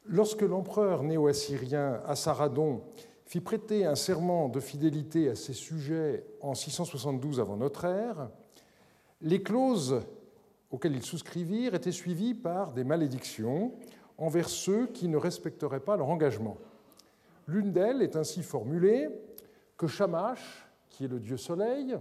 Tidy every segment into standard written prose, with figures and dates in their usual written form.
Lorsque l'empereur néo-assyrien Assaradon fit prêter un serment de fidélité à ses sujets en 672 avant notre ère, les clauses auxquelles ils souscrivirent étaient suivies par des malédictions envers ceux qui ne respecteraient pas leur engagement. L'une d'elles est ainsi formulée que Shamash, qui est le dieu soleil,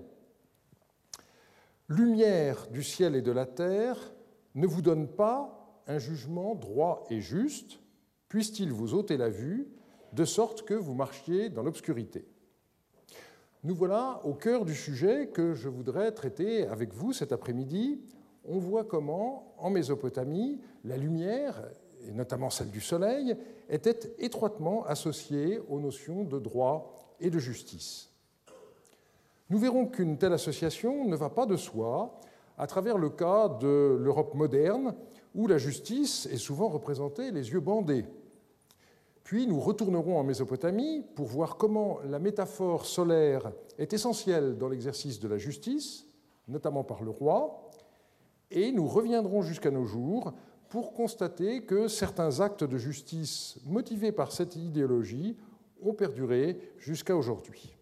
lumière du ciel et de la terre, ne vous donne pas un jugement droit et juste, puisse-t-il vous ôter la vue, de sorte que vous marchiez dans l'obscurité. Nous voilà au cœur du sujet que je voudrais traiter avec vous cet après-midi. On voit comment, en Mésopotamie, la lumière, et notamment celle du soleil, était étroitement associée aux notions de droit et de justice. Nous verrons qu'une telle association ne va pas de soi à travers le cas de l'Europe moderne, où la justice est souvent représentée les yeux bandés. Puis nous retournerons en Mésopotamie pour voir comment la métaphore solaire est essentielle dans l'exercice de la justice, notamment par le roi, et nous reviendrons jusqu'à nos jours pour constater que certains actes de justice motivés par cette idéologie ont perduré jusqu'à aujourd'hui.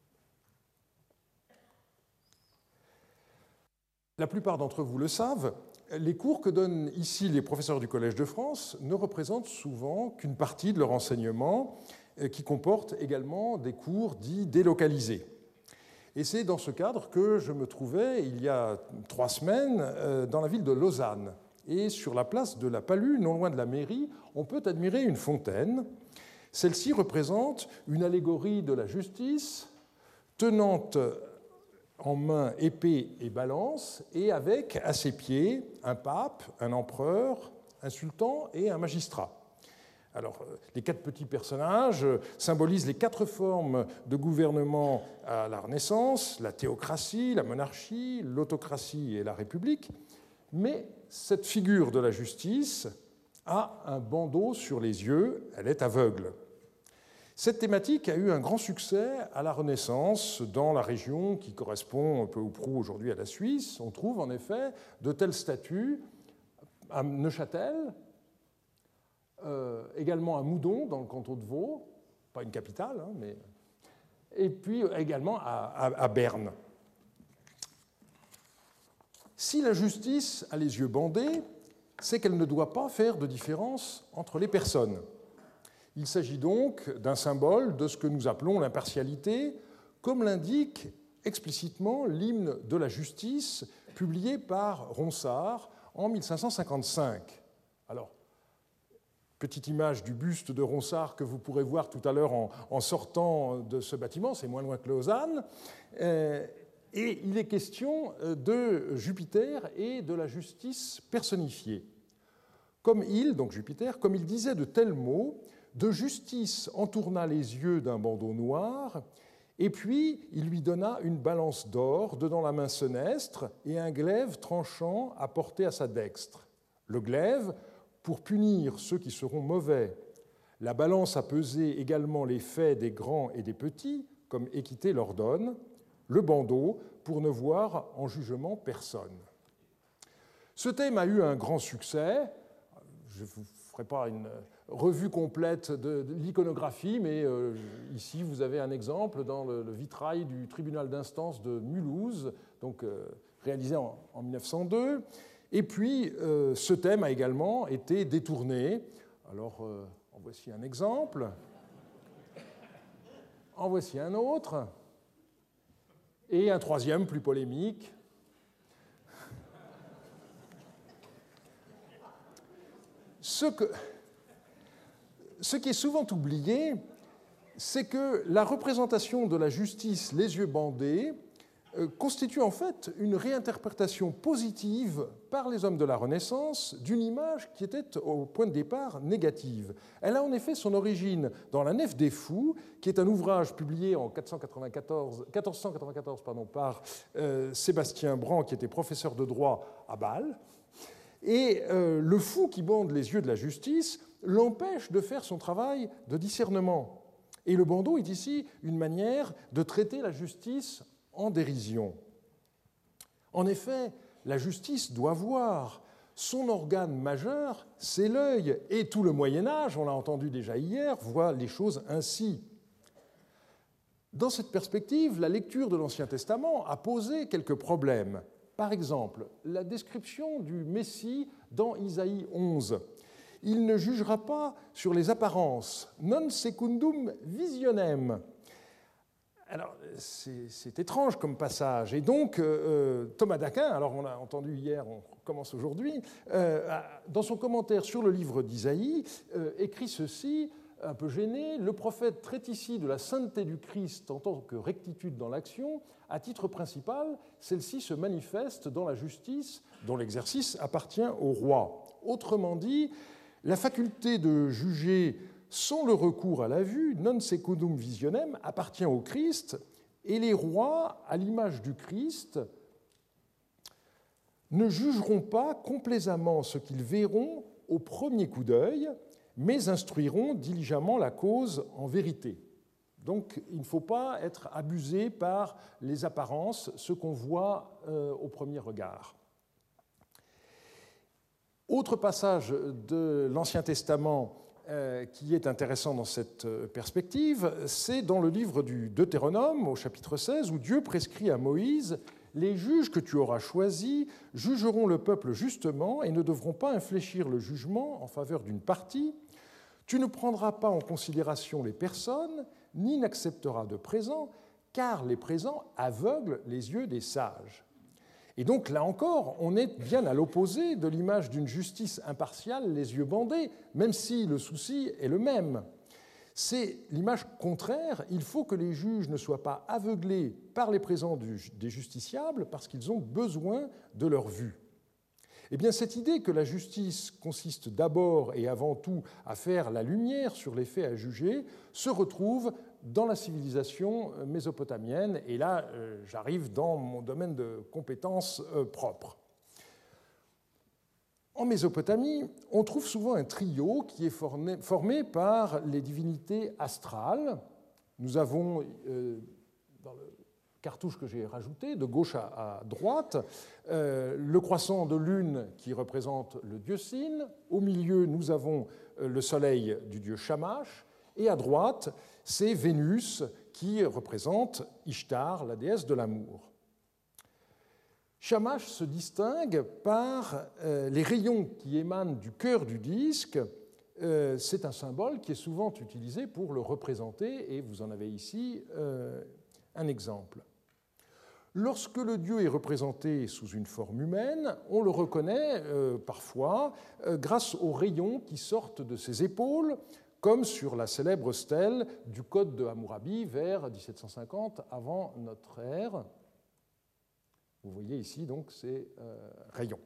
La plupart d'entre vous le savent, les cours que donnent ici les professeurs du Collège de France ne représentent souvent qu'une partie de leur enseignement, qui comporte également des cours dits délocalisés. Et c'est dans ce cadre que je me trouvais, il y a 3 semaines, dans la ville de Lausanne. Et sur la place de la Palue, non loin de la mairie, on peut admirer une fontaine. Celle-ci représente une allégorie de la justice, tenant en main épée et balance, et avec à ses pieds un pape, un empereur, un sultan et un magistrat. Alors, les 4 petits personnages symbolisent les 4 formes de gouvernement à la Renaissance, la théocratie, la monarchie, l'autocratie et la république, mais cette figure de la justice a un bandeau sur les yeux, elle est aveugle. Cette thématique a eu un grand succès à la Renaissance dans la région qui correspond un peu ou prou aujourd'hui à la Suisse. On trouve en effet de telles statues à Neuchâtel, également à Moudon dans le canton de Vaud, pas une capitale, hein, mais... et puis également à Berne. Si la justice a les yeux bandés, c'est qu'elle ne doit pas faire de différence entre les personnes. Il s'agit donc d'un symbole de ce que nous appelons l'impartialité, comme l'indique explicitement l'hymne de la justice publié par Ronsard en 1555. Alors, petite image du buste de Ronsard que vous pourrez voir tout à l'heure en sortant de ce bâtiment, c'est moins loin que Lausanne, et il est question de Jupiter et de la justice personnifiée. Comme il, donc Jupiter, comme il disait de tels mots, de justice entourna les yeux d'un bandeau noir, et puis il lui donna une balance d'or dedans la main senestre et un glaive tranchant à porter à sa dextre. Le glaive, pour punir ceux qui seront mauvais. La balance a pesé également les faits des grands et des petits, comme équité l'ordonne. Le bandeau, pour ne voir en jugement personne. Ce thème a eu un grand succès. Je ne vous ferai pas une revue complète de l'iconographie, mais ici vous avez un exemple dans le vitrail du tribunal d'instance de Mulhouse, donc réalisé en 1902. Et puis ce thème a également été détourné. Alors en voici un exemple. En voici un autre. Et un troisième plus polémique. Ce qui est souvent oublié, c'est que la représentation de la justice les yeux bandés constitue en fait une réinterprétation positive par les hommes de la Renaissance d'une image qui était au point de départ négative. Elle a en effet son origine dans La Nef des Fous, qui est un ouvrage publié en 1494 par Sébastien Brand, qui était professeur de droit à Bâle. Et le fou qui bande les yeux de la justice l'empêche de faire son travail de discernement. Et le bandeau est ici une manière de traiter la justice en dérision. En effet, la justice doit voir Son organe majeur, c'est l'œil, et tout le Moyen-Âge, on l'a entendu déjà hier, voit les choses ainsi. Dans cette perspective, la lecture de l'Ancien Testament a posé quelques problèmes. Par exemple, la description du Messie dans Isaïe 11. Il ne jugera pas sur les apparences, non secundum visionem. Alors, c'est étrange comme passage. Et donc, Thomas d'Aquin, alors on l'a entendu hier, on commence aujourd'hui, dans son commentaire sur le livre d'Isaïe, écrit ceci, un peu gêné, le prophète traite ici de la sainteté du Christ en tant que rectitude dans l'action. À titre principal, celle-ci se manifeste dans la justice dont l'exercice appartient au roi. Autrement dit, la faculté de juger sans le recours à la vue, non secundum visionem, appartient au Christ, et les rois, à l'image du Christ, ne jugeront pas complaisamment ce qu'ils verront au premier coup d'œil, mais instruiront diligemment la cause en vérité. Donc il ne faut pas être abusé par les apparences, ce qu'on voit au premier regard. Autre passage de l'Ancien Testament qui est intéressant dans cette perspective, c'est dans le livre du Deutéronome, au chapitre 16, où Dieu prescrit à Moïse « Les juges que tu auras choisis jugeront le peuple justement et ne devront pas infléchir le jugement en faveur d'une partie. Tu ne prendras pas en considération les personnes, ni n'accepteras de présents, car les présents aveuglent les yeux des sages. » Et donc, là encore, on est bien à l'opposé de l'image d'une justice impartiale, les yeux bandés, même si le souci est le même. C'est l'image contraire, il faut que les juges ne soient pas aveuglés par les présents des justiciables parce qu'ils ont besoin de leur vue. Eh bien, cette idée que la justice consiste d'abord et avant tout à faire la lumière sur les faits à juger se retrouve dans la civilisation mésopotamienne, et là, j'arrive dans mon domaine de compétences propre. En Mésopotamie, on trouve souvent un trio qui est formé par les divinités astrales. Nous avons, dans le cartouche que j'ai rajouté, de gauche à droite, le croissant de lune qui représente le dieu Sin. Au milieu, nous avons le soleil du dieu Shamash. Et à droite, c'est Vénus qui représente Ishtar, la déesse de l'amour. Shamash se distingue par les rayons qui émanent du cœur du disque. C'est un symbole qui est souvent utilisé pour le représenter, et vous en avez ici un exemple. Lorsque le dieu est représenté sous une forme humaine, on le reconnaît parfois grâce aux rayons qui sortent de ses épaules, comme sur la célèbre stèle du Code de Hammurabi vers 1750 avant notre ère. Vous voyez ici donc ces rayons.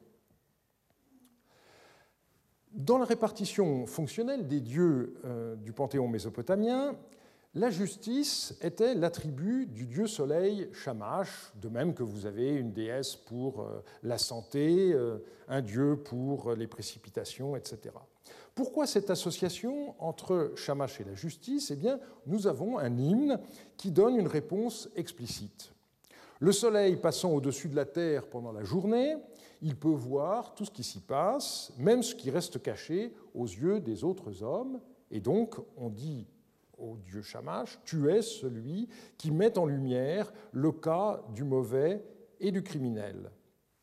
Dans la répartition fonctionnelle des dieux du panthéon mésopotamien, la justice était l'attribut du dieu soleil Shamash, de même que vous avez une déesse pour la santé, un dieu pour les précipitations, etc. Pourquoi cette association entre Shamash et la justice ? Eh bien, nous avons un hymne qui donne une réponse explicite. Le soleil passant au-dessus de la terre pendant la journée, il peut voir tout ce qui s'y passe, même ce qui reste caché aux yeux des autres hommes. Et donc, on dit au dieu Shamash, tu es celui qui met en lumière le cas du mauvais et du criminel.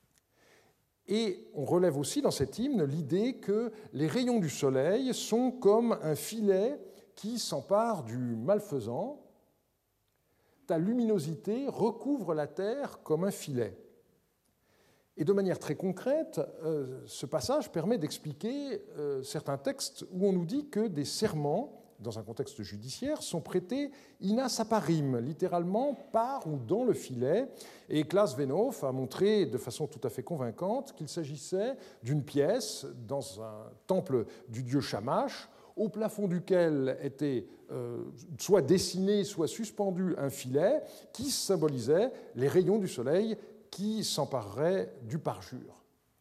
Et on relève aussi dans cet hymne l'idée que les rayons du soleil sont comme un filet qui s'empare du malfaisant. Ta luminosité recouvre la terre comme un filet. Et de manière très concrète, ce passage permet d'expliquer certains textes où on nous dit que des serments, dans un contexte judiciaire, sont prêtés ina saparim, littéralement par ou dans le filet. Et Klaas Venhof a montré de façon tout à fait convaincante qu'il s'agissait d'une pièce dans un temple du dieu Shamash, au plafond duquel était soit dessiné, soit suspendu un filet qui symbolisait les rayons du soleil qui s'empareraient du parjure.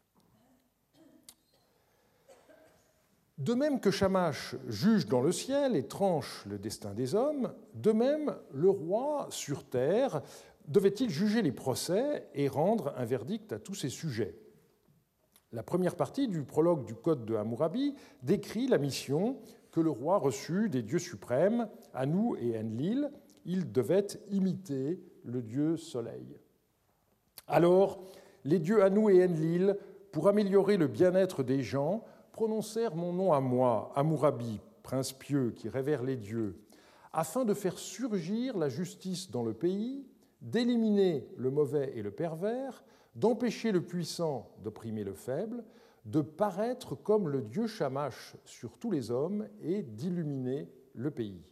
De même que Shamash juge dans le ciel et tranche le destin des hommes, de même le roi sur terre devait-il juger les procès et rendre un verdict à tous ses sujets. La première partie du prologue du Code de Hammurabi décrit la mission que le roi reçut des dieux suprêmes, Anu et Enlil. Il devait imiter le dieu Soleil. Alors, les dieux Anu et Enlil, pour améliorer le bien-être des gens, prononcèrent mon nom à moi, Hammurabi, prince pieux qui révère les dieux, afin de faire surgir la justice dans le pays, d'éliminer le mauvais et le pervers, d'empêcher le puissant d'opprimer le faible, de paraître comme le dieu Shamash sur tous les hommes et d'illuminer le pays.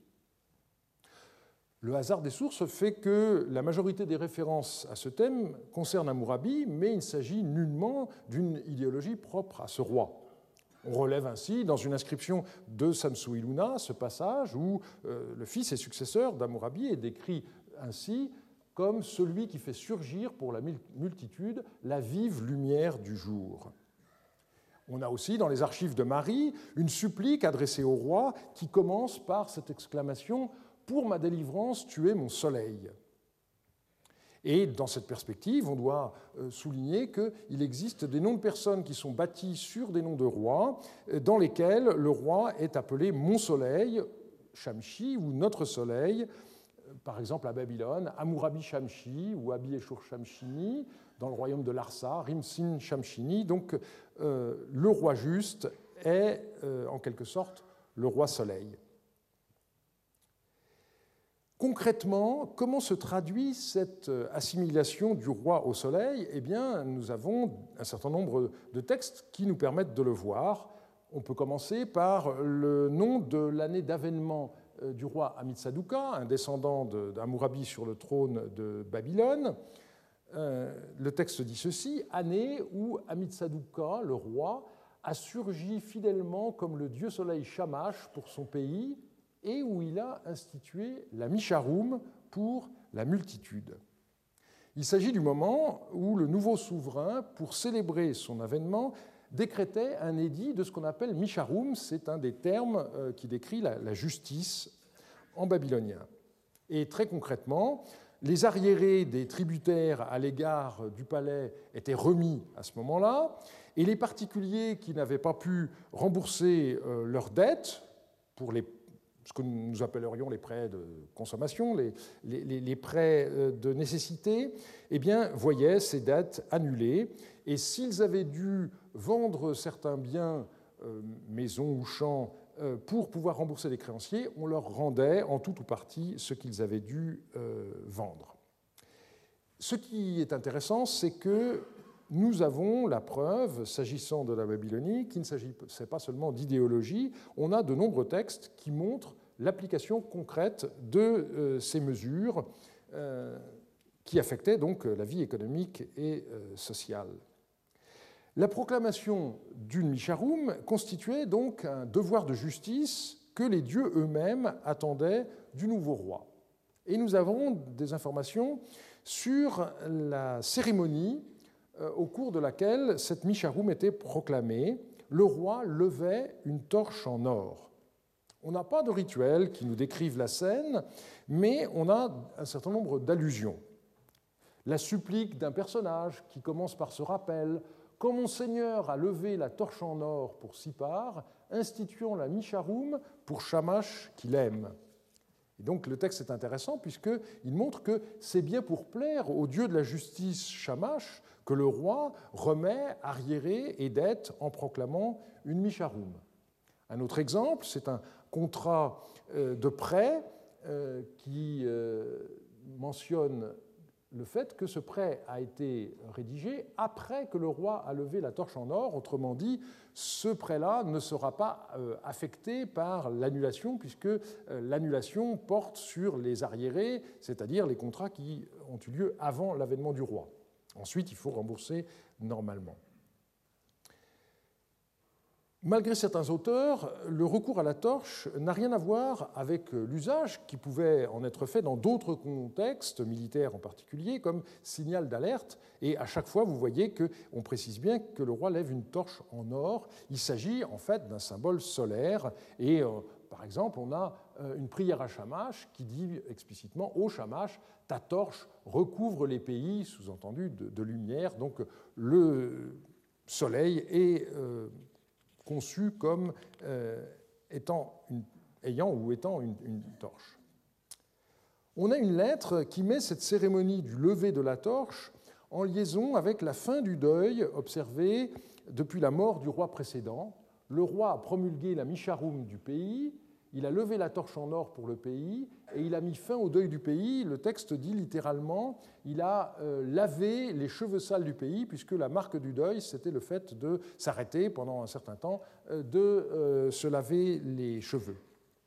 Le hasard des sources fait que la majorité des références à ce thème concernent Hammurabi, mais il s'agit nullement d'une idéologie propre à ce roi. On relève ainsi dans une inscription de Samsu-Iluna ce passage où le fils et successeur d'Hammurabi est décrit ainsi comme celui qui fait surgir pour la multitude la vive lumière du jour. On a aussi dans les archives de Mari une supplique adressée au roi qui commence par cette exclamation « Pour ma délivrance, tu es mon soleil ». Et dans cette perspective, on doit souligner qu'il existe des noms de personnes qui sont bâtis sur des noms de rois, dans lesquels le roi est appelé mon soleil, Shamshi, ou notre soleil, par exemple à Babylone, Hammurabi Shamshi ou Abi-Eshur Shamshini, dans le royaume de Larsa, Rimsin Shamshini. Donc le roi juste est en quelque sorte le roi soleil. Concrètement, comment se traduit cette assimilation du roi au soleil ? Eh bien, nous avons un certain nombre de textes qui nous permettent de le voir. On peut commencer par le nom de l'année d'avènement du roi Ammitsaduqa, un descendant d'Hammurabi sur le trône de Babylone. Le texte dit ceci, année où Ammitsaduqa, le roi, a surgi fidèlement comme le dieu soleil Shamash pour son pays, et où il a institué la Misharum pour la multitude. Il s'agit du moment où le nouveau souverain, pour célébrer son avènement, décrétait un édit de ce qu'on appelle Misharum, c'est un des termes qui décrit la justice en babylonien. Et très concrètement, les arriérés des tributaires à l'égard du palais étaient remis à ce moment-là, et les particuliers qui n'avaient pas pu rembourser leurs dettes pour ce que nous appellerions les prêts de consommation, les prêts de nécessité, eh bien, voyaient ces dettes annulées. Et s'ils avaient dû vendre certains biens, maisons ou champs, pour pouvoir rembourser les créanciers, on leur rendait en tout ou partie ce qu'ils avaient dû vendre. Ce qui est intéressant, c'est que nous avons la preuve, s'agissant de la Babylonie, qu'il ne s'agissait pas seulement d'idéologie. On a de nombreux textes qui montrent l'application concrète de ces mesures qui affectaient donc la vie économique et sociale. La proclamation d'une Misharum constituait donc un devoir de justice que les dieux eux-mêmes attendaient du nouveau roi. Et nous avons des informations sur la cérémonie au cours de laquelle cette Misharum était proclamée. Le roi levait une torche en or. On n'a pas de rituel qui nous décrive la scène, mais on a un certain nombre d'allusions. La supplique d'un personnage qui commence par ce rappel « Quand mon Seigneur a levé la torche en or pour Sipar, instituons la Misharum pour Shamash qu'il aime. » Et donc le texte est intéressant puisqu'il montre que c'est bien pour plaire au dieu de la justice Shamash que le roi remet arriérés et dettes en proclamant une Misharum. Un autre exemple, c'est un contrat de prêt qui mentionne le fait que ce prêt a été rédigé après que le roi a levé la torche en or. Autrement dit, ce prêt-là ne sera pas affecté par l'annulation, puisque l'annulation porte sur les arriérés, c'est-à-dire les contrats qui ont eu lieu avant l'avènement du roi. Ensuite, il faut rembourser normalement. Malgré certains auteurs, le recours à la torche n'a rien à voir avec l'usage qui pouvait en être fait dans d'autres contextes, militaires en particulier, comme signal d'alerte. Et à chaque fois, vous voyez qu'on précise bien que le roi lève une torche en or. Il s'agit en fait d'un symbole solaire. Et par exemple, on a une prière à Shamash qui dit explicitement « Ô Shamash, ta torche recouvre les pays », sous-entendu de lumière. Donc soleil est conçu comme étant une torche. On a une lettre qui met cette cérémonie du lever de la torche en liaison avec la fin du deuil observé depuis la mort du roi précédent. Le roi a promulgué la Misharum du pays, il a levé la torche en or pour le pays et il a mis fin au deuil du pays. Le texte dit littéralement, il a lavé les cheveux sales du pays, puisque la marque du deuil, c'était le fait de s'arrêter pendant un certain temps, de se laver les cheveux.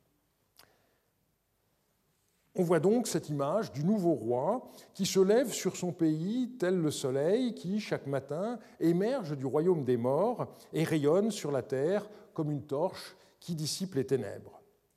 On voit donc cette image du nouveau roi qui se lève sur son pays tel le soleil qui, chaque matin, émerge du royaume des morts et rayonne sur la terre comme une torche qui dissipe les ténèbres.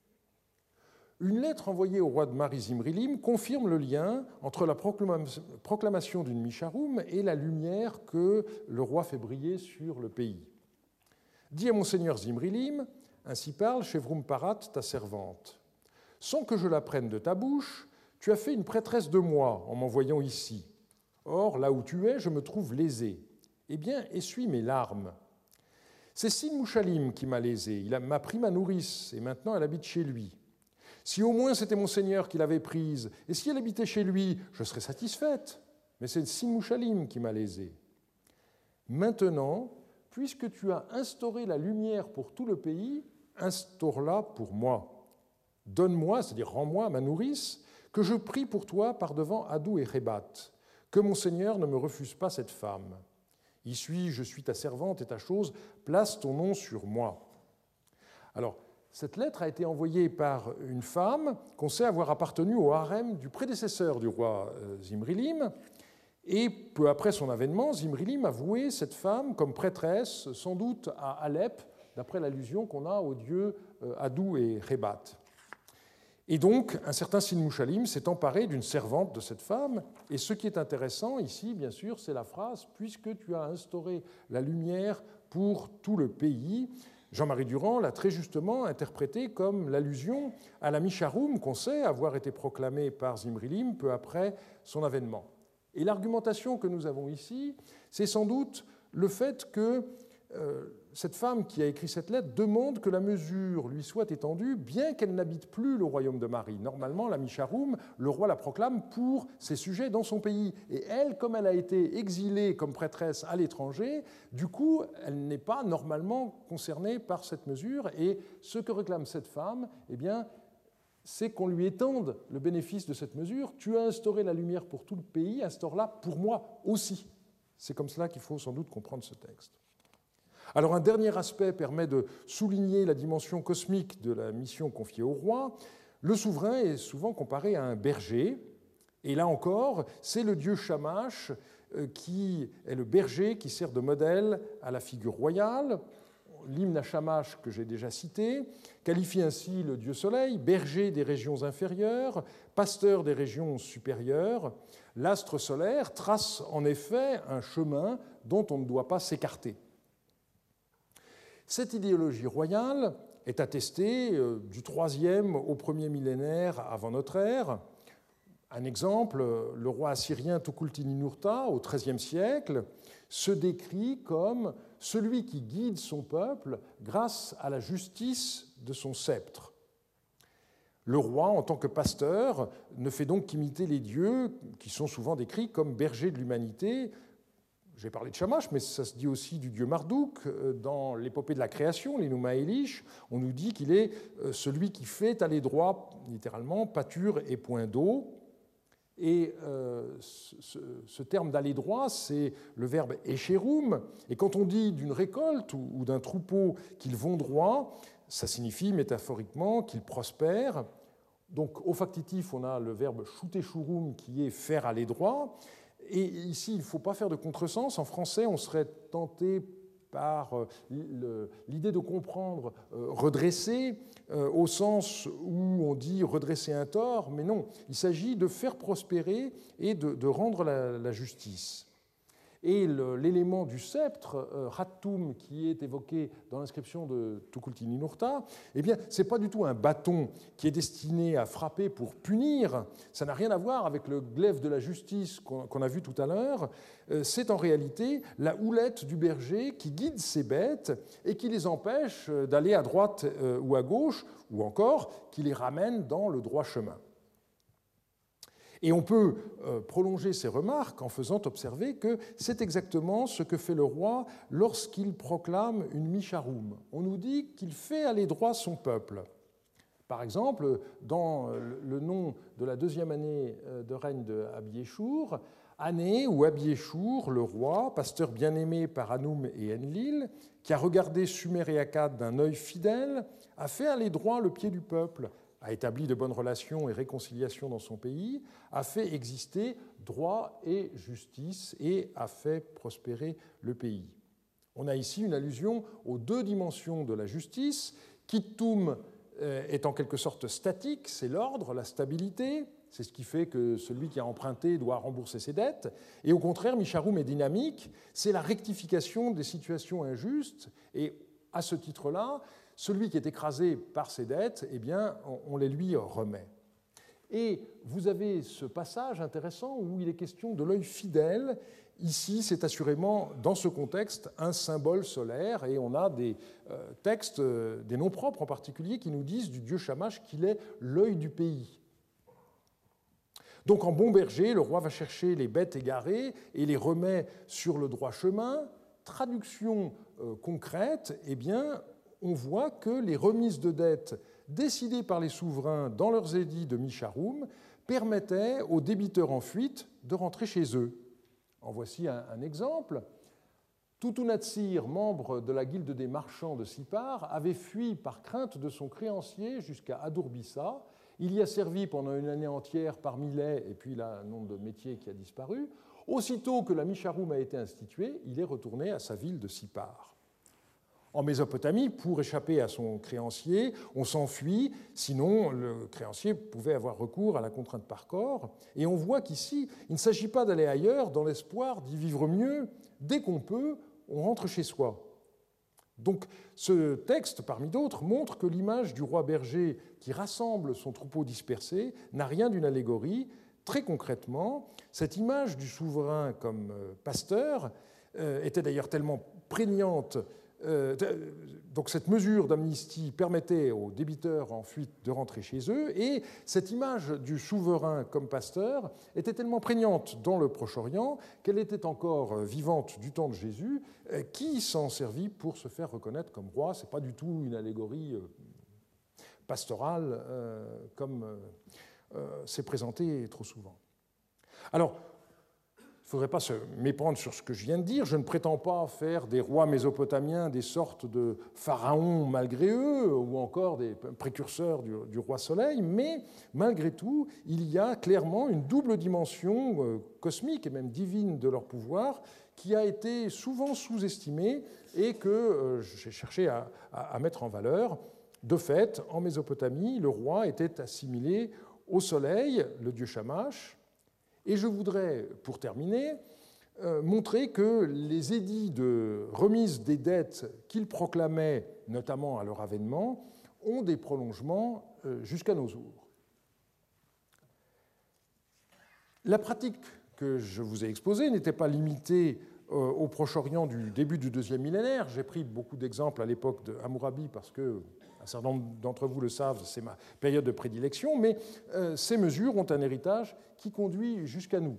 Une lettre envoyée au roi de Mari Zimrilim confirme le lien entre la proclamation d'une Misharum et la lumière que le roi fait briller sur le pays. Dis à monseigneur Zimrilim, ainsi parle Chevrum Parat, ta servante. Sans que je l'apprenne de ta bouche, tu as fait une prêtresse de moi en m'envoyant ici. Or, là où tu es, je me trouve lésé. Eh bien, essuie mes larmes. C'est Sin Mouchalim qui m'a lésé. Il m'a pris ma nourrice et maintenant elle habite chez lui. Si au moins c'était mon Seigneur qui l'avait prise, et si elle habitait chez lui, je serais satisfaite. Mais c'est Sin Mouchalim qui m'a lésé. Maintenant, puisque tu as instauré la lumière pour tout le pays, instaure-la pour moi. Donne-moi, c'est-à-dire rends-moi ma nourrice, que je prie pour toi par devant Adou et Rébat, que mon Seigneur ne me refuse pas cette femme. Y suis, je suis ta servante et ta chose, place ton nom sur moi. Alors, cette lettre a été envoyée par une femme qu'on sait avoir appartenu au harem du prédécesseur du roi Zimrilim, et peu après son avènement, Zimrilim a voué cette femme comme prêtresse, sans doute à Alep, d'après l'allusion qu'on a aux dieux Adou et Rébat. Et donc, un certain Sin Mouchalim s'est emparé d'une servante de cette femme, et ce qui est intéressant ici, bien sûr, c'est la phrase « Puisque tu as instauré la lumière pour tout le pays », Jean-Marie Durand l'a très justement interprété comme l'allusion à la Misharum qu'on sait avoir été proclamée par Zimrilim peu après son avènement. Et l'argumentation que nous avons ici, c'est sans doute le fait que cette femme qui a écrit cette lettre demande que la mesure lui soit étendue, bien qu'elle n'habite plus le royaume de Marie. Normalement, la Misharum, le roi la proclame pour ses sujets dans son pays. Et elle, comme elle a été exilée comme prêtresse à l'étranger, du coup, elle n'est pas normalement concernée par cette mesure. Et ce que réclame cette femme, eh bien, c'est qu'on lui étende le bénéfice de cette mesure. Tu as instauré la lumière pour tout le pays, instaure-la pour moi aussi. C'est comme cela qu'il faut sans doute comprendre ce texte. Alors un dernier aspect permet de souligner la dimension cosmique de la mission confiée au roi. Le souverain est souvent comparé à un berger, et là encore, c'est le dieu Shamash qui est le berger qui sert de modèle à la figure royale. L'hymne à Shamash que j'ai déjà cité qualifie ainsi le dieu soleil, berger des régions inférieures, pasteur des régions supérieures. L'astre solaire trace en effet un chemin dont on ne doit pas s'écarter. Cette idéologie royale est attestée du IIIe au 1er millénaire avant notre ère. Un exemple, le roi assyrien Tukulti-Ninurta, au XIIIe siècle, se décrit comme celui qui guide son peuple grâce à la justice de son sceptre. Le roi, en tant que pasteur, ne fait donc qu'imiter les dieux qui sont souvent décrits comme bergers de l'humanité. J'ai parlé de Shamash, mais ça se dit aussi du dieu Marduk. Dans l'épopée de la création, l'Enuma Elish, on nous dit qu'il est celui qui fait aller droit, littéralement, pâture et point d'eau. Et ce terme d'aller droit, c'est le verbe écherum. Et quand on dit d'une récolte ou d'un troupeau qu'ils vont droit, ça signifie métaphoriquement qu'ils prospèrent. Donc au factitif, on a le verbe shuteshurum qui est faire aller droit. Et ici, il ne faut pas faire de contresens. En français, on serait tenté par l'idée de comprendre redresser au sens où on dit redresser un tort, mais non, il s'agit de faire prospérer et de rendre la justice. Et l'élément du sceptre, Hattum, qui est évoqué dans l'inscription de Tukulti-Ninurta, eh bien, ce n'est pas du tout un bâton qui est destiné à frapper pour punir. Ça n'a rien à voir avec le glaive de la justice qu'on a vu tout à l'heure. C'est en réalité la houlette du berger qui guide ses bêtes et qui les empêche d'aller à droite ou à gauche, ou encore qui les ramène dans le droit chemin. Et on peut prolonger ces remarques en faisant observer que c'est exactement ce que fait le roi lorsqu'il proclame une Misharum. On nous dit qu'il fait aller droit son peuple. Par exemple, dans le nom de la deuxième année de règne de Abiéchour, année où Abiéchour, le roi, pasteur bien-aimé par Hanoum et Enlil, qui a regardé Sumer et Akkad d'un œil fidèle, a fait aller droit le pied du peuple, a établi de bonnes relations et réconciliation dans son pays, a fait exister droit et justice et a fait prospérer le pays. On a ici une allusion aux deux dimensions de la justice. Kittum est en quelque sorte statique, c'est l'ordre, la stabilité, c'est ce qui fait que celui qui a emprunté doit rembourser ses dettes. Et au contraire, Misharum est dynamique, c'est la rectification des situations injustes, et à ce titre-là, celui qui est écrasé par ses dettes, eh bien, on les lui remet. Et vous avez ce passage intéressant où il est question de l'œil fidèle. Ici, c'est assurément, dans ce contexte, un symbole solaire, et on a des textes, des noms propres en particulier, qui nous disent du dieu Shamash qu'il est l'œil du pays. Donc, en bon berger, le roi va chercher les bêtes égarées et les remet sur le droit chemin. Traduction concrète, eh bien, on voit que les remises de dettes décidées par les souverains dans leurs édits de Misharum permettaient aux débiteurs en fuite de rentrer chez eux. En voici un exemple. Tutunatsir, membre de la guilde des marchands de Sipar, avait fui par crainte de son créancier jusqu'à Adurbissa. Il y a servi pendant une année entière par Milet, et puis là, un nom de métier qui a disparu. Aussitôt que la Misharum a été instituée, il est retourné à sa ville de Sipar. En Mésopotamie, pour échapper à son créancier, on s'enfuit, sinon le créancier pouvait avoir recours à la contrainte par corps. Et on voit qu'ici, il ne s'agit pas d'aller ailleurs dans l'espoir d'y vivre mieux. Dès qu'on peut, on rentre chez soi. Donc ce texte, parmi d'autres, montre que l'image du roi berger qui rassemble son troupeau dispersé n'a rien d'une allégorie. Très concrètement, cette image du souverain comme pasteur était d'ailleurs tellement prégnante. Donc cette mesure d'amnistie permettait aux débiteurs en fuite de rentrer chez eux, et cette image du souverain comme pasteur était tellement prégnante dans le Proche-Orient qu'elle était encore vivante du temps de Jésus, qui s'en servit pour se faire reconnaître comme roi. Ce n'est pas du tout une allégorie pastorale comme c'est présenté trop souvent. Alors, il ne faudrait pas se méprendre sur ce que je viens de dire. Je ne prétends pas faire des rois mésopotamiens des sortes de pharaons malgré eux, ou encore des précurseurs du roi Soleil, mais malgré tout, il y a clairement une double dimension cosmique et même divine de leur pouvoir qui a été souvent sous-estimée et que j'ai cherché à mettre en valeur. De fait, en Mésopotamie, le roi était assimilé au Soleil, le dieu Shamash. Et je voudrais, pour terminer, montrer que les édits de remise des dettes qu'il proclamait, notamment à leur avènement, ont des prolongements jusqu'à nos jours. La pratique que je vous ai exposée n'était pas limitée au Proche-Orient du début du deuxième millénaire. J'ai pris beaucoup d'exemples à l'époque de Hammurabi parce que un certain nombre d'entre vous le savent, c'est ma période de prédilection, mais ces mesures ont un héritage qui conduit jusqu'à nous.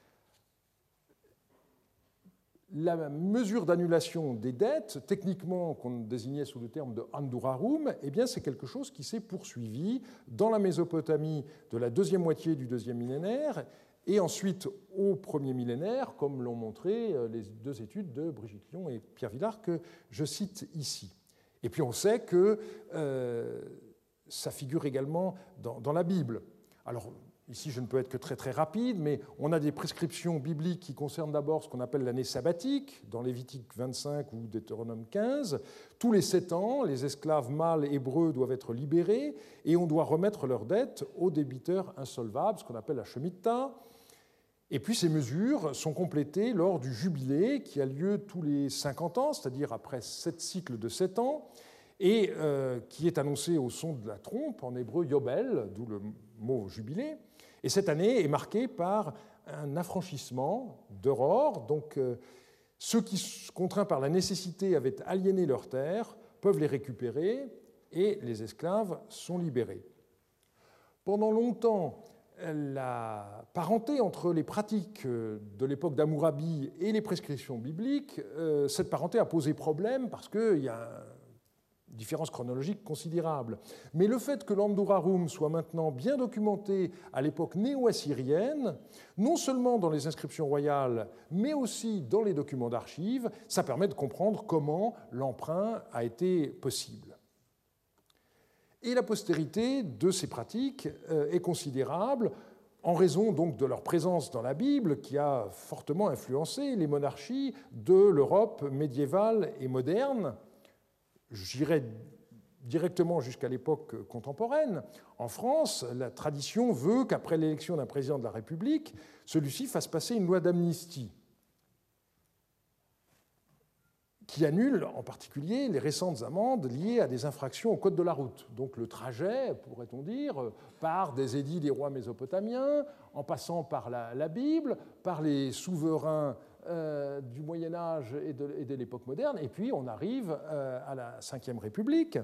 La mesure d'annulation des dettes, techniquement qu'on désignait sous le terme de Andurarum, eh bien, c'est quelque chose qui s'est poursuivi dans la Mésopotamie de la deuxième moitié du deuxième millénaire et ensuite au premier millénaire, comme l'ont montré les deux études de Brigitte Lyon et Pierre Villard que je cite ici. Et puis on sait que ça figure également dans la Bible. Alors ici je ne peux être que très très rapide, mais on a des prescriptions bibliques qui concernent d'abord ce qu'on appelle l'année sabbatique, dans Lévitique 25 ou Deutéronome 15. Tous les 7 ans, les esclaves mâles hébreux doivent être libérés et on doit remettre leurs dettes aux débiteurs insolvables, ce qu'on appelle la Shemitah. Et puis ces mesures sont complétées lors du jubilé qui a lieu tous les 50 ans, c'est-à-dire après 7 cycles de 7 ans, et qui est annoncé au son de la trompe, en hébreu yobel, d'où le mot jubilé. Et cette année est marquée par un affranchissement d'Aurore. Donc ceux qui, contraints par la nécessité, avaient aliéné leurs terres, peuvent les récupérer et les esclaves sont libérés. Pendant longtemps, la parenté entre les pratiques de l'époque d'Hammurabi et les prescriptions bibliques, cette parenté a posé problème parce qu'il y a une différence chronologique considérable. Mais le fait que l'Andurarum soit maintenant bien documenté à l'époque néo-assyrienne, non seulement dans les inscriptions royales, mais aussi dans les documents d'archives, ça permet de comprendre comment l'emprunt a été possible. Et la postérité de ces pratiques est considérable en raison donc de leur présence dans la Bible qui a fortement influencé les monarchies de l'Europe médiévale et moderne. J'irai directement jusqu'à l'époque contemporaine. En France, la tradition veut qu'après l'élection d'un président de la République, celui-ci fasse passer une loi d'amnistie qui annule en particulier les récentes amendes liées à des infractions au code de la route. Donc le trajet, pourrait-on dire, par des édits des rois mésopotamiens, en passant par la Bible, par les souverains du Moyen-Âge et de l'époque moderne, et puis on arrive à la Ve République.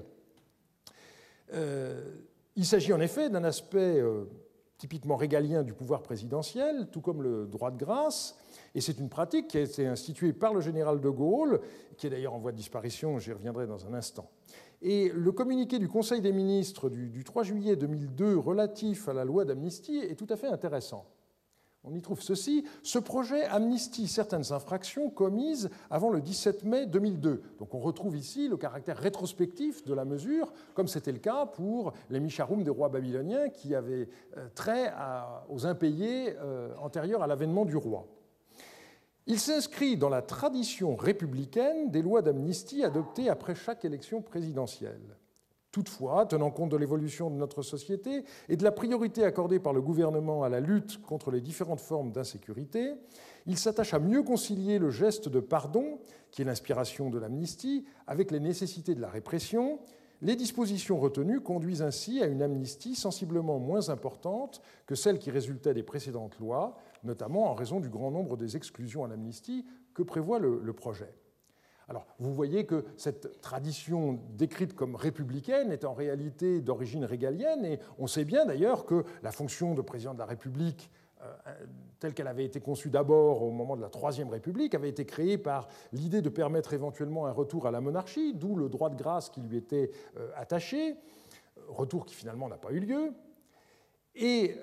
Il s'agit en effet d'un aspect typiquement régalien du pouvoir présidentiel, tout comme le droit de grâce, et c'est une pratique qui a été instituée par le général de Gaulle, qui est d'ailleurs en voie de disparition, j'y reviendrai dans un instant. Et le communiqué du Conseil des ministres du 3 juillet 2002 relatif à la loi d'amnistie est tout à fait intéressant. On y trouve ceci: ce projet amnistie certaines infractions commises avant le 17 mai 2002. Donc on retrouve ici le caractère rétrospectif de la mesure, comme c'était le cas pour les Misharum des rois babyloniens qui avaient trait aux impayés antérieurs à l'avènement du roi. Il s'inscrit dans la tradition républicaine des lois d'amnistie adoptées après chaque élection présidentielle. Toutefois, tenant compte de l'évolution de notre société et de la priorité accordée par le gouvernement à la lutte contre les différentes formes d'insécurité, il s'attache à mieux concilier le geste de pardon, qui est l'inspiration de l'amnistie, avec les nécessités de la répression. Les dispositions retenues conduisent ainsi à une amnistie sensiblement moins importante que celle qui résultait des précédentes lois, notamment en raison du grand nombre des exclusions à l'amnistie que prévoit le projet. Alors, vous voyez que cette tradition décrite comme républicaine est en réalité d'origine régalienne, et on sait bien d'ailleurs que la fonction de président de la République, telle qu'elle avait été conçue d'abord au moment de la Troisième République, avait été créée par l'idée de permettre éventuellement un retour à la monarchie, d'où le droit de grâce qui lui était attaché, retour qui finalement n'a pas eu lieu. Et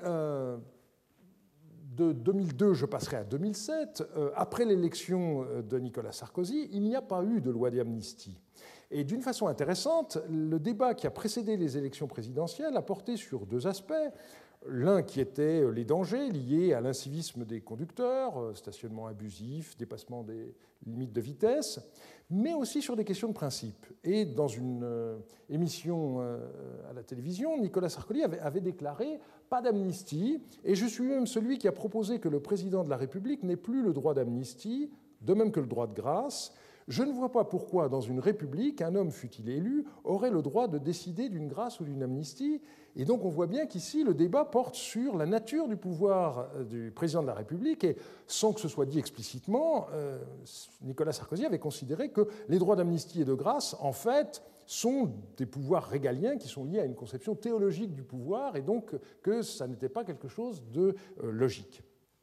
de 2002, je passerai à 2007, après l'élection de Nicolas Sarkozy, il n'y a pas eu de loi d'amnistie. Et d'une façon intéressante, le débat qui a précédé les élections présidentielles a porté sur deux aspects. L'un qui était les dangers liés à l'incivisme des conducteurs, stationnement abusif, dépassement des limites de vitesse, mais aussi sur des questions de principe. Et dans une émission à la télévision, Nicolas Sarkozy avait déclaré « pas d'amnistie », et je suis même celui qui a proposé que le président de la République n'ait plus le droit d'amnistie, de même que le droit de grâce. Je ne vois pas pourquoi, dans une république, un homme, fût-il élu, aurait le droit de décider d'une grâce ou d'une amnistie. Et donc on voit bien qu'ici, le débat porte sur la nature du pouvoir du président de la République, et sans que ce soit dit explicitement, Nicolas Sarkozy avait considéré que les droits d'amnistie et de grâce, en fait, sont des pouvoirs régaliens qui sont liés à une conception théologique du pouvoir, et donc que ça n'était pas quelque chose de logique.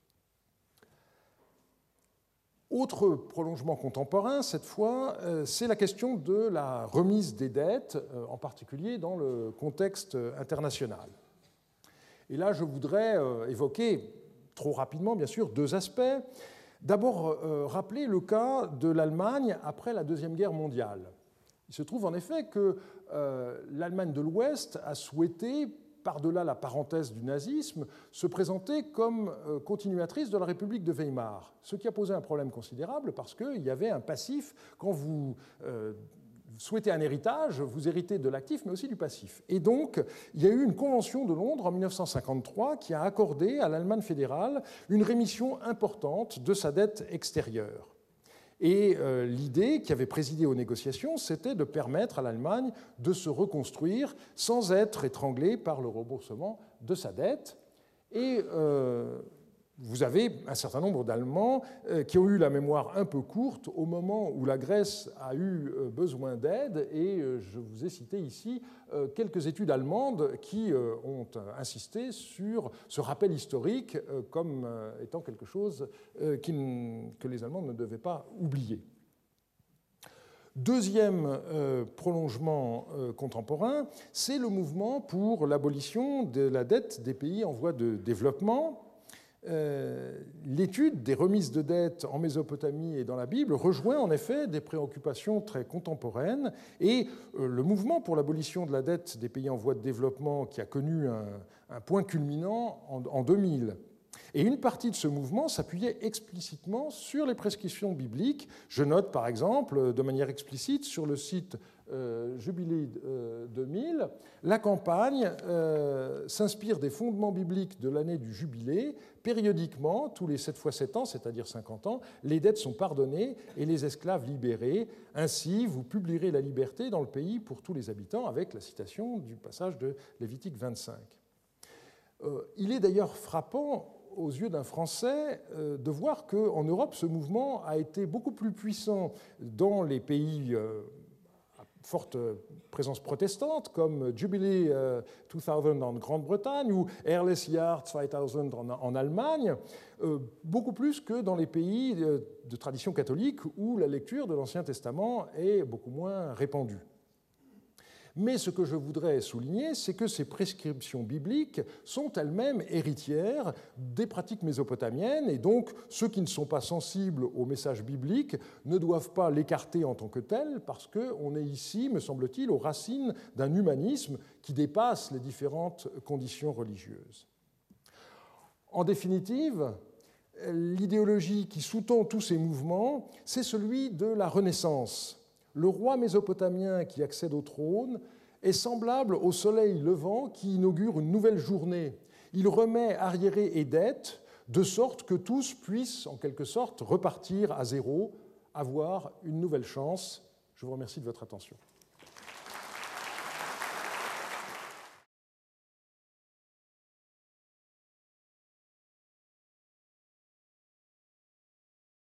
Autre prolongement contemporain, cette fois, c'est la question de la remise des dettes, en particulier dans le contexte international. Et là, je voudrais évoquer, trop rapidement bien sûr, deux aspects. D'abord, rappeler le cas de l'Allemagne après la Deuxième Guerre mondiale. Il se trouve en effet que l'Allemagne de l'Ouest a souhaité, par-delà la parenthèse du nazisme, se présenter comme continuatrice de la République de Weimar, ce qui a posé un problème considérable parce qu'il y avait un passif quand vous souhaitez un héritage, vous héritez de l'actif, mais aussi du passif. Et donc, il y a eu une convention de Londres en 1953 qui a accordé à l'Allemagne fédérale une rémission importante de sa dette extérieure. Et l'idée qui avait présidé aux négociations, c'était de permettre à l'Allemagne de se reconstruire sans être étranglée par le remboursement de sa dette. Et vous avez un certain nombre d'Allemands qui ont eu la mémoire un peu courte au moment où la Grèce a eu besoin d'aide, et je vous ai cité ici quelques études allemandes qui ont insisté sur ce rappel historique comme étant quelque chose que les Allemands ne devaient pas oublier. Deuxième prolongement contemporain, c'est le mouvement pour l'abolition de la dette des pays en voie de développement. L'étude des remises de dettes en Mésopotamie et dans la Bible rejoint en effet des préoccupations très contemporaines, et le mouvement pour l'abolition de la dette des pays en voie de développement qui a connu un point culminant en 2000. Et une partie de ce mouvement s'appuyait explicitement sur les prescriptions bibliques. Je note par exemple de manière explicite sur le site Jubilee 2000, la campagne s'inspire des fondements bibliques de l'année du jubilé. Périodiquement, tous les 7 fois 7 ans, c'est-à-dire 50 ans, les dettes sont pardonnées et les esclaves libérés. Ainsi, vous publierez la liberté dans le pays pour tous les habitants, avec la citation du passage de Lévitique 25. Il est d'ailleurs frappant aux yeux d'un Français de voir qu'en Europe, ce mouvement a été beaucoup plus puissant dans les pays à forte présence protestante, comme Jubilee 2000 en Grande-Bretagne ou Ehrles Jahr 2000 en Allemagne, beaucoup plus que dans les pays de tradition catholique où la lecture de l'Ancien Testament est beaucoup moins répandue. Mais ce que je voudrais souligner, c'est que ces prescriptions bibliques sont elles-mêmes héritières des pratiques mésopotamiennes, et donc ceux qui ne sont pas sensibles au message biblique ne doivent pas l'écarter en tant que tel, parce qu'on est ici, me semble-t-il, aux racines d'un humanisme qui dépasse les différentes conditions religieuses. En définitive, l'idéologie qui sous-tend tous ces mouvements, c'est celui de la Renaissance. Le roi mésopotamien qui accède au trône est semblable au soleil levant qui inaugure une nouvelle journée. Il remet arriérés et dettes de sorte que tous puissent, en quelque sorte, repartir à zéro, avoir une nouvelle chance. Je vous remercie de votre attention.